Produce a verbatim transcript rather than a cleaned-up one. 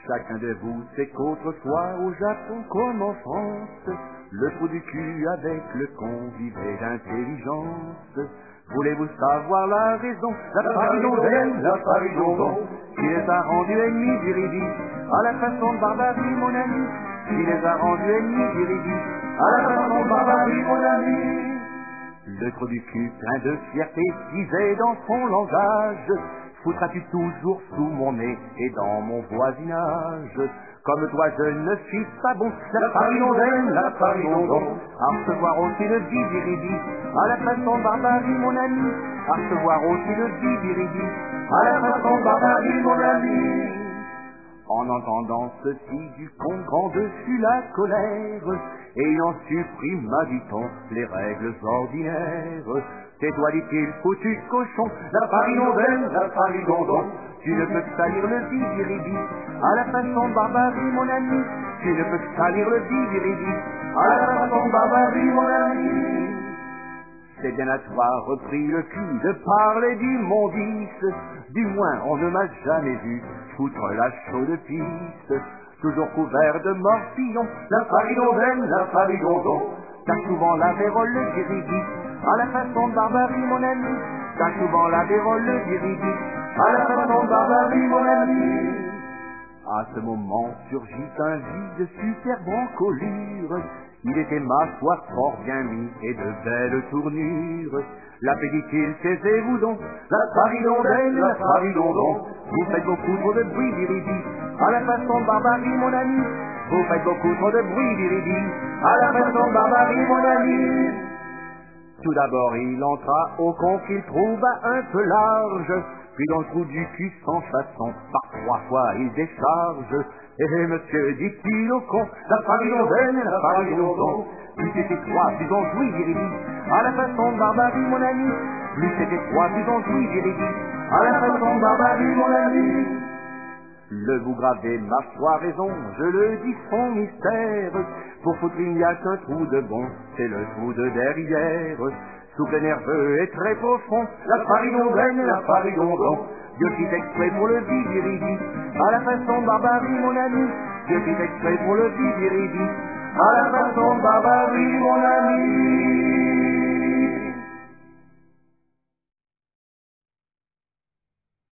Chacun de vous sait qu'autrefois au Japon comme en France, le trou du cul avec le con vivait d'intelligence. Voulez-vous savoir la raison? La paridondelle, la paridondon, qui les a rendus ennemis d'Iridie, à la façon de Barbarie, mon ami, qui les a rendus ennemis d'Iridie, à la façon de Barbarie, mon ami. Le trou du cul plein de fierté disait dans son langage: foutras-tu toujours sous mon nez et dans mon voisinage? Comme toi je ne suis pas bon, la paridondelle, la paridondon, à recevoir aussi le viviridi, à la façon de Barbarie, mon ami, à recevoir aussi le viviridi, à la façon de Barbarie, mon ami. En entendant ceci, du con grande fut la colère, et il en supprime, dit-on, les règles ordinaires. Tais-toi, dit-il, foutu cochon, la paridondelle, la paridondon, tu ne peux que salir le viviridi, à la façon de Barbarie, mon ami, tu ne peux que salir le viviridi, à la façon de Barbarie, mon ami. C'est bien à toi, reprit le cul, de parler du mondice, du moins on ne m'a jamais vu foutre la chaude piste, toujours couvert de morpillons, la paridondelle, la paridondon, car souvent la vérole le dirigi, à la façon de Barbarie, mon ami, car souvent la vérole le dirigi, à la façon de Barbarie, mon ami. À ce moment surgit un vide superbe encolure, il était ma foi fort bien mis et de belles tournures. L'appétit-il, taisez-vous donc, la paridondelle, la paridondon, vous faites beaucoup trop de bruit, viridi, à la façon de Barbarie, mon ami, vous faites beaucoup trop de bruit, viridi, à la façon de Barbarie, mon ami. Tout d'abord il entra au con qu'il trouva un peu large, puis dans le trou du cul sans façon, par trois fois il décharge. Eh monsieur, dit-il au con, la paridondelle, la paridondon, plus c'était trois, plus on jouit, viridi, à la façon de Barbarie, mon ami, plus c'était trois, plus on jouit, viridi, à la façon de Barbarie, mon ami. Le bout gravé, ma foi, raison, je le dis sans mystère, pour foutre il n'y a qu'un trou de bon, c'est le trou de derrière. Souple nerveux et très profond, la paridondelle, la paridondon, Dieu fit exprès pour le viviridi, à la façon de Barbarie, mon ami, Dieu fit exprès pour le viviridi, à la façon de Barbarie, mon ami.